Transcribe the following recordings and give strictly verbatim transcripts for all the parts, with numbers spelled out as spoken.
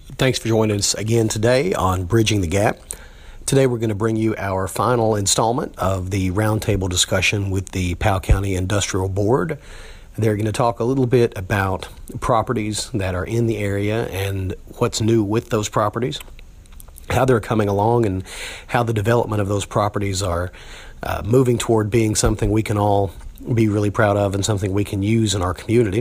Thanks for joining us again today on Bridging the Gap. Today we're going to bring you our final installment of the roundtable discussion with the Powell County Industrial Board. They're going to talk a little bit about properties that are in the area and what's new with those properties, how they're coming along, and how the development of those properties are uh, moving toward being something we can all be really proud of and something we can use in our community.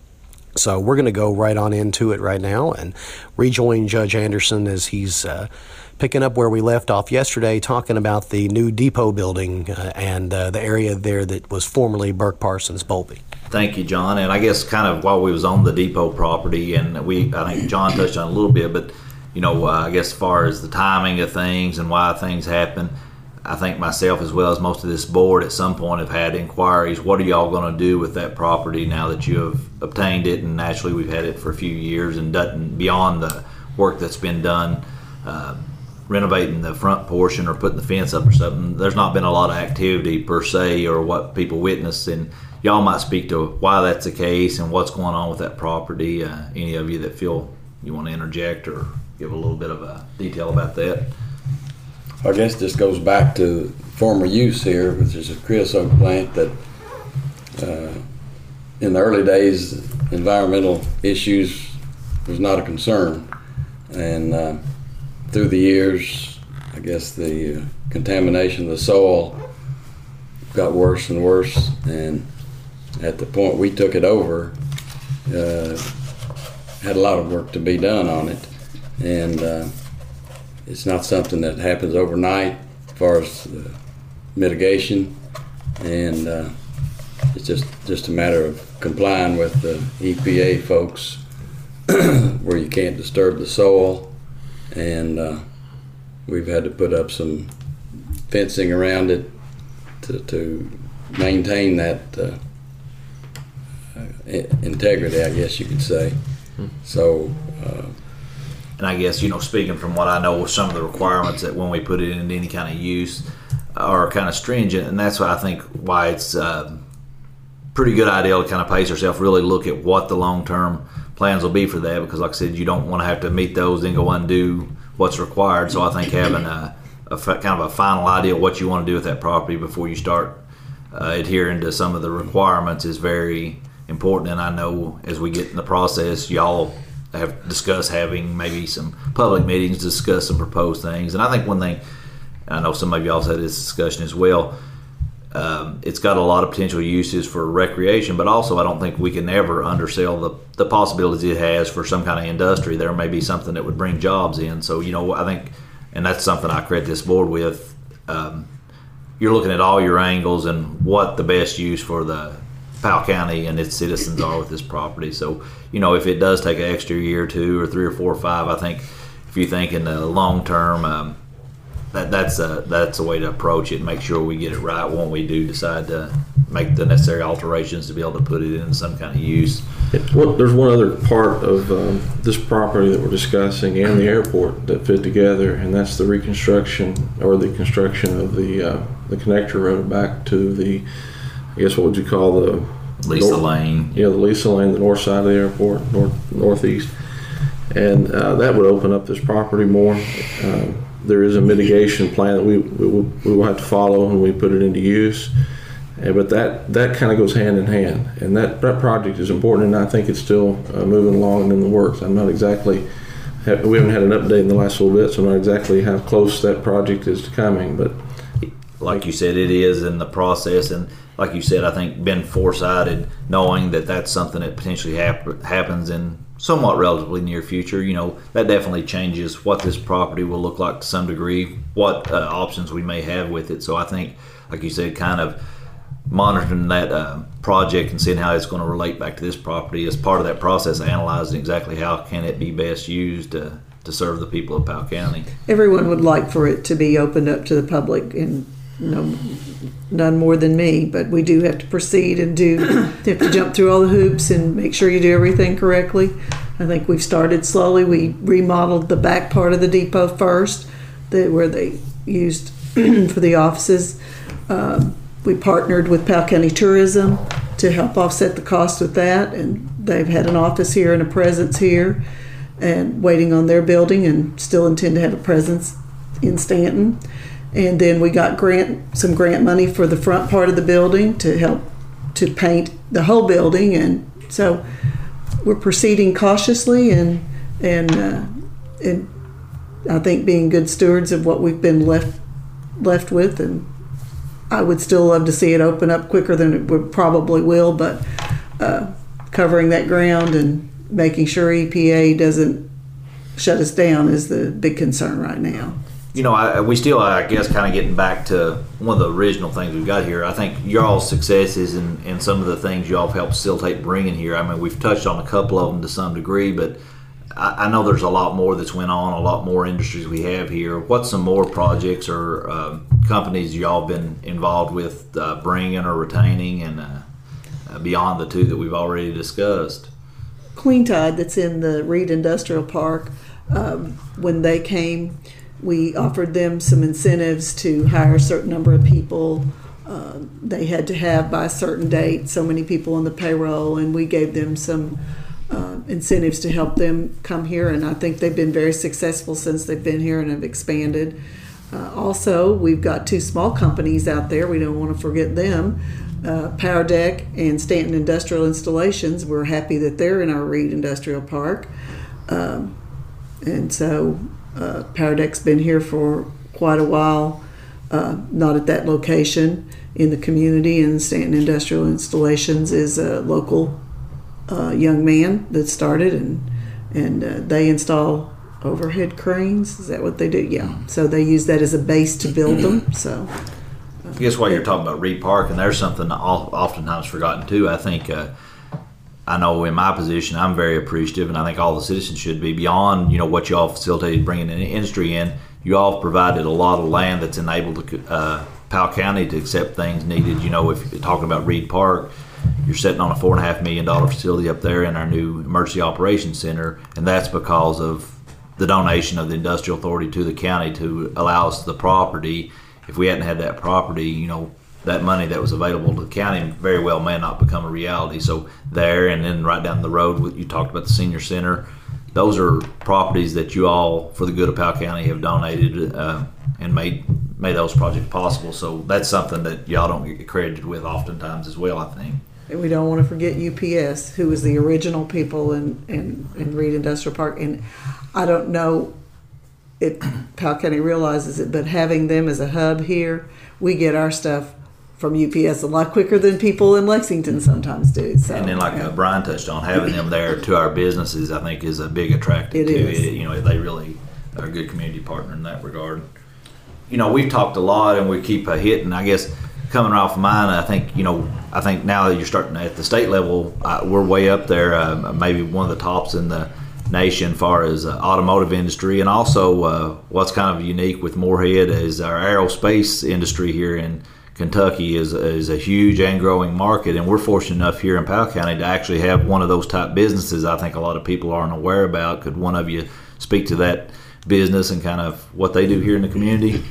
So we're going to go right on into it right now and rejoin Judge Anderson as he's uh, picking up where we left off yesterday, talking about the new depot building uh, and uh, the area there that was formerly Burke Parsons Bowlby. Thank you, John. And I guess kind of while we was on the depot property, and we, I think John touched on it a little bit, but you know, uh, I guess as far as the timing of things and why things happen, I think myself as well as most of this board at some point have had inquiries. What are y'all going to do with that property now that you have obtained it? And naturally, we've had it for a few years, and done beyond the work that's been done. Uh, renovating the front portion or putting the fence up or something, there's not been a lot of activity per se or what people witnessed, and y'all might speak to why that's the case and what's going on with that property. Uh, any of you that feel you want to interject or give a little bit of a detail about that? I guess this goes back to former use here, which is a creosote plant that uh, in the early days environmental issues was not a concern, and uh, through the years, I guess the uh, contamination of the soil got worse and worse, and at the point we took it over, uh, had a lot of work to be done on it, and uh, it's not something that happens overnight as far as uh, mitigation, and uh, it's just, just a matter of complying with the E P A folks where you can't disturb the soil. And uh, we've had to put up some fencing around it to, to maintain that uh, uh, integrity, I guess you could say. Hmm. So, uh, and I guess, you know, speaking from what I know, some of the requirements that when we put it into any kind of use are kind of stringent, and that's why I think why it's a pretty good idea to kind of pace yourself, really look at what the long-term plans will be for that, because like I said, you don't want to have to meet those then go undo what's required. So I think having a, a kind of a final idea of what you want to do with that property before you start uh, adhering to some of the requirements is very important. And I know as we get in the process, y'all have discussed having maybe some public meetings to discuss some proposed things. And I think one thing, and I know some of y'all had this discussion as well, Um, it's got a lot of potential uses for recreation, but also I don't think we can ever undersell the, the possibilities it has for some kind of industry. There may be something that would bring jobs in. So, you know, I think, and that's something I credit this board with, um, you're looking at all your angles and what the best use for the Powell County and its citizens are with this property. So, you know, if it does take an extra year or two or three or four or five, I think if you think in the long term, um, That, that's a that's a way to approach it and make sure we get it right when we do decide to make the necessary alterations to be able to put it in some kind of use. It, well, there's one other part of um, this property that we're discussing and the airport that fit together, and that's the reconstruction or the construction of the uh, the connector road back to the, I guess what would you call the Lisa north, Lane? Yeah, the Lisa Lane, the north side of the airport, north northeast, and uh, that would open up this property more. Um, There is a mitigation plan that we, we, will, we will have to follow when we put it into use. And, but that, that kind of goes hand in hand. And that, that project is important, and I think it's still uh, moving along and in the works. I'm not exactly, have, we haven't had an update in the last little bit, so I'm not exactly how close that project is to coming. But like you said, it is in the process. And like you said, I think been foresighted, knowing that that's something that potentially hap- happens in somewhat relatively near future. You know, that definitely changes what this property will look like to some degree, what uh, options we may have with it. So I think, like you said, kind of monitoring that uh, project and seeing how it's going to relate back to this property as part of that process, analyzing exactly how can it be best used to, to serve the people of Powell County. Everyone would like for it to be opened up to the public, and no, none more than me, but we do have to proceed and do have to jump through all the hoops and make sure you do everything correctly. I think we've started slowly. We remodeled the back part of the depot first, the, where they used for the offices. Um, we partnered with Powell County Tourism to help offset the cost with that, and they've had an office here and a presence here. and waiting on their building, and still intend to have a presence in Stanton. And then we got grant some grant money for the front part of the building to help to paint the whole building, and so we're proceeding cautiously and and uh, and I think being good stewards of what we've been left left with. And I would still love to see it open up quicker than it would probably will, but uh, covering that ground and making sure E P A doesn't shut us down is the big concern right now. You know, I, we still, I guess, kind of getting back to one of the original things we've got here. I think y'all's successes and, and some of the things y'all have helped facilitate bringing here. I mean, we've touched on a couple of them to some degree, but I, I know there's a lot more that's went on, a lot more industries we have here. What's some more projects or uh, companies y'all been involved with uh, bringing or retaining, and uh, uh, beyond the two that we've already discussed? Clean Tide, that's in the Reed Industrial Park, um, when they came, we offered them some incentives to hire a certain number of people. Uh, they had to have by a certain date so many people on the payroll, and we gave them some uh, incentives to help them come here, and I think they've been very successful since they've been here and have expanded. Uh, also, we've got two small companies out there. We don't want to forget them. Uh, Power Deck and Stanton Industrial Installations. We're happy that they're in our Reed Industrial Park. Um, and so uh, Power Deck's been here for quite a while, uh, not at that location in the community, and Stanton Industrial Installations is a local uh, young man that started, and, and uh, they install overhead cranes. Is that what they do? Yeah. So they use that as a base to build them. So I guess while you're talking about Reed Park, and there's something oftentimes forgotten too, I think, uh, I know in my position, I'm very appreciative, and I think all the citizens should be, beyond, you know, what you all facilitated bringing an industry in. You all have provided a lot of land that's enabled to, uh, Powell County to accept things needed. You know, if you're talking about Reed Park, you're sitting on a four and a half million dollar facility up there in our new emergency operations center, and that's because of the donation of the Industrial Authority to the county to allow us the property. If we hadn't had that property, you know, that money that was available to the county very well may not become a reality. So there, and then right down the road, you talked about the senior center. Those are properties that you all, for the good of Powell County, have donated uh, and made made those projects possible. So that's something that y'all don't get credited with oftentimes as well, I think. And we don't want to forget U P S, who was the original people in, in, in Reed Industrial Park. And I don't know if Powell County realizes it, but having them as a hub here, we get our stuff from U P S a lot quicker than people in Lexington sometimes do. So, and then, like yeah. uh, Brian touched on, having them there to our businesses, I think, is a big attractor It too. is. It, you know, they really are a good community partner in that regard. You know, we've talked a lot, and we keep uh, hitting. I guess coming off mine, I think, you know, I think now that you're starting at the state level, uh, we're way up there, uh, maybe one of the tops in the nation as far as uh, automotive industry, and also uh, what's kind of unique with Moorhead is our aerospace industry here in Kentucky is is a huge and growing market, and we're fortunate enough here in Powell County to actually have one of those type businesses. I think a lot of people aren't aware about. Could one of you speak to that business and kind of what they do here in the community?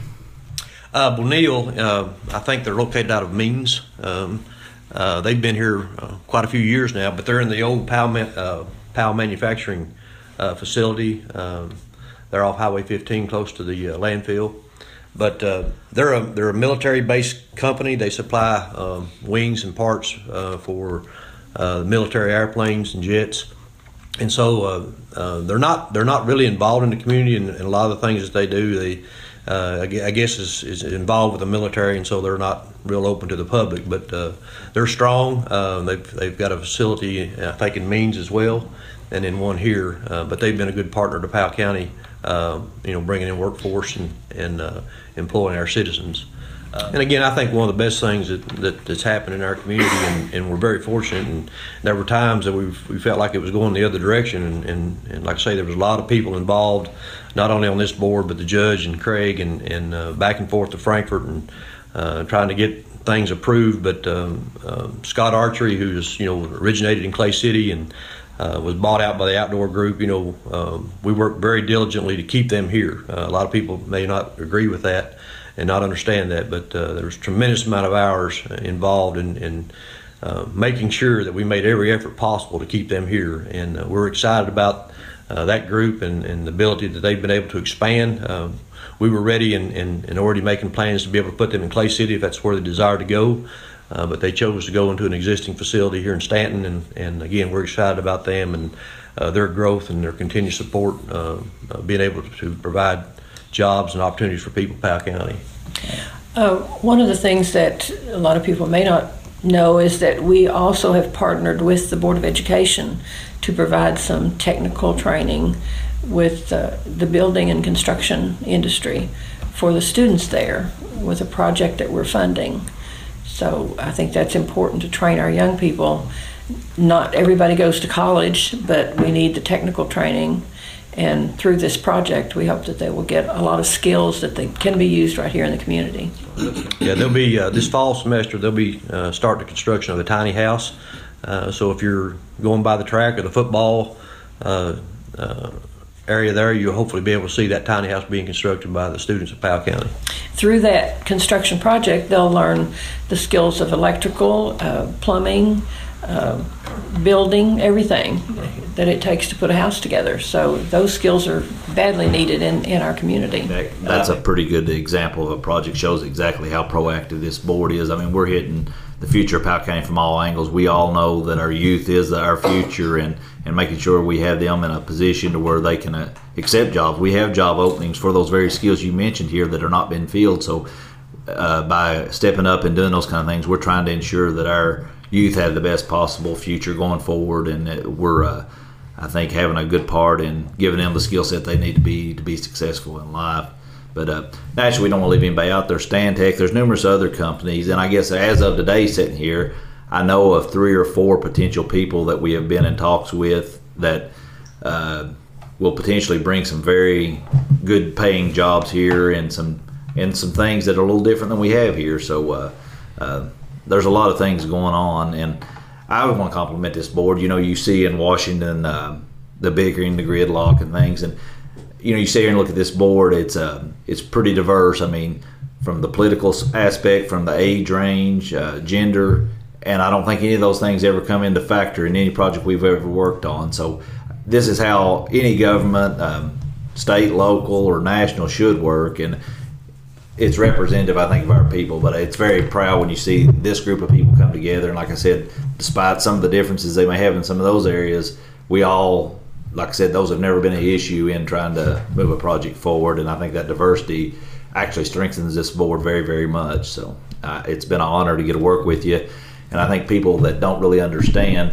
Uh, well, Neil, uh, I think they're located out of Means. Um, uh, they've been here uh, quite a few years now, but they're in the old Powell, uh, Powell manufacturing uh, facility. Um, they're off Highway fifteen, close to the uh, landfill. But uh, they're a they're a military-based company. They supply um, wings and parts uh, for uh, military airplanes and jets, and so uh, uh, they're not they're not really involved in the community, and, and a lot of the things that they do, they uh, I guess is, is involved with the military, and so they're not real open to the public. But uh, they're strong. Uh, they've they've got a facility, I think, in Means as well, and then one here. Uh, but they've been a good partner to Powell County. Uh, you know, bringing in workforce and, and uh, employing our citizens. Uh, and again, I think one of the best things that, that that's happened in our community, and, and we're very fortunate, and there were times that we've, we felt like it was going the other direction, and, and, and like I say, there was a lot of people involved, not only on this board, but the judge and Craig, and, and uh, back and forth to Frankfort, and uh, trying to get things approved. But um, uh, Scott Archery, who's, you know, originated in Clay City and Uh, was bought out by the outdoor group. You know, um, we work very diligently to keep them here. Uh, a lot of people may not agree with that and not understand that, but uh, there's a tremendous amount of hours involved in, in uh, making sure that we made every effort possible to keep them here. And uh, we're excited about uh, that group and, and the ability that they've been able to expand. Um, we were ready and, and, and already making plans to be able to put them in Clay City if that's where they desire to go. Uh, but they chose to go into an existing facility here in Stanton, and, and again, we're excited about them and uh, their growth and their continued support, uh, uh, being able to provide jobs and opportunities for people in Powell County. Uh, one of the things that a lot of people may not know is that we also have partnered with the Board of Education to provide some technical training with uh, the building and construction industry for the students there with a project that we're funding. So I think that's important to train our young people. Not everybody goes to college, but we need the technical training. And through this project, we hope that they will get a lot of skills that they can be used right here in the community. Yeah, they'll be, uh, this fall semester, they'll be uh, starting the construction of a tiny house. Uh, so if you're going by the track or the football uh, uh, area there, you'll hopefully be able to see that tiny house being constructed by the students of Powell County. Through that construction project, they'll learn the skills of electrical, uh, plumbing, uh, building, everything that it takes to put a house together. So those skills are badly needed in, in our community. That, that's a pretty good example of a project, shows exactly how proactive this board is. I mean, we're hitting the future of Powell County from all angles. We all know that our youth is our future, and, and making sure we have them in a position to where they can uh, accept jobs. We have job openings for those very skills you mentioned here that are not being filled. So uh, by stepping up and doing those kind of things, we're trying to ensure that our youth have the best possible future going forward, and that we're, uh, I think, having a good part in giving them the skill set they need to be to be successful in life. But uh, naturally, we don't want to leave anybody out there. Stantec, there's numerous other companies, and I guess as of today, sitting here, I know of three or four potential people that we have been in talks with that uh, will potentially bring some very good paying jobs here, and some and some things that are a little different than we have here. So uh, uh, there's a lot of things going on, and I would want to compliment this board. You know, you see in Washington uh, the bickering, the gridlock, and things, and you know, you sit here and look at this board. It's uh, it's pretty diverse. I mean, from the political aspect, from the age range, uh, gender, and I don't think any of those things ever come into factor in any project we've ever worked on. So this is how any government, um, state, local, or national should work, and it's representative, I think, of our people. But it's very proud when you see this group of people come together. And like I said, despite some of the differences they may have in some of those areas, we all, like I said, those have never been an issue in trying to move a project forward, and I think that diversity actually strengthens this board very, very much. So uh, it's been an honor to get to work with you, and I think people that don't really understand,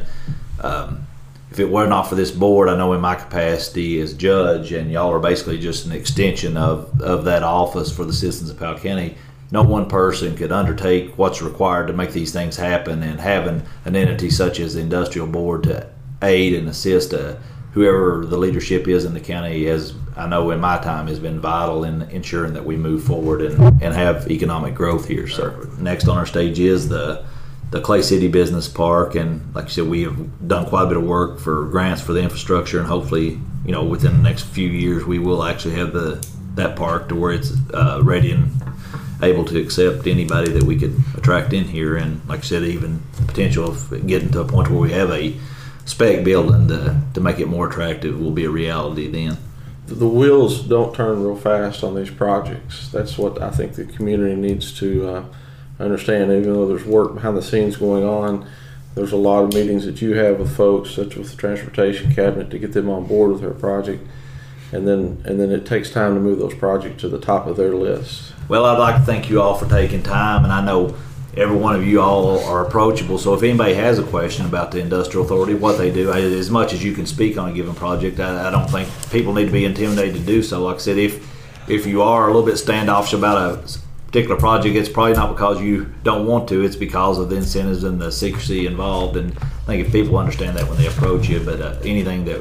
um, if it were not for this board, I know in my capacity as judge, and y'all are basically just an extension of, of that office for the citizens of Powell County, no one person could undertake what's required to make these things happen, and having an entity such as the industrial board to aid and assist a whoever the leadership is in the county, as I know in my time, has been vital in ensuring that we move forward and, and have economic growth here. So next on our stage is the the Clay City Business Park, and like I said, we have done quite a bit of work for grants for the infrastructure, and hopefully, you know, within the next few years, we will actually have the that park to where it's uh, ready and able to accept anybody that we could attract in here. And like I said, even the potential of getting to a point where we have a spec building to, to make it more attractive will be a reality then. The wheels don't turn real fast on these projects. That's what I think the community needs to uh, understand. Even though there's work behind the scenes going on, there's a lot of meetings that you have with folks, such with the transportation cabinet, to get them on board with their project, and then and then it takes time to move those projects to the top of their list. Well, I'd like to thank you all for taking time, and I know every one of you all are approachable. So if anybody has a question about the Industrial Authority, what they do, as much as you can speak on a given project, I, I don't think people need to be intimidated to do so. Like I said, if if you are a little bit standoffish about a particular project, it's probably not because you don't want to, it's because of the incentives and the secrecy involved. And I think if people understand that when they approach you, but uh, anything that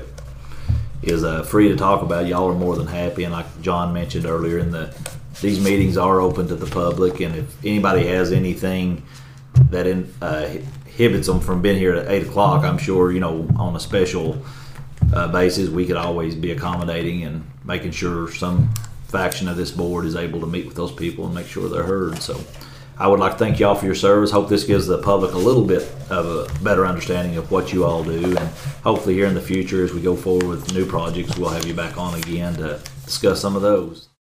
is uh, free to talk about, y'all are more than happy. And like John mentioned earlier, in the these meetings are open to the public, and if anybody has anything that in, uh, inhibits them from being here at eight o'clock, I'm sure, you know, on a special uh, basis, we could always be accommodating and making sure some faction of this board is able to meet with those people and make sure they're heard. So I would like to thank y'all for your service. Hope this gives the public a little bit of a better understanding of what you all do, and hopefully here in the future as we go forward with new projects, we'll have you back on again to discuss some of those.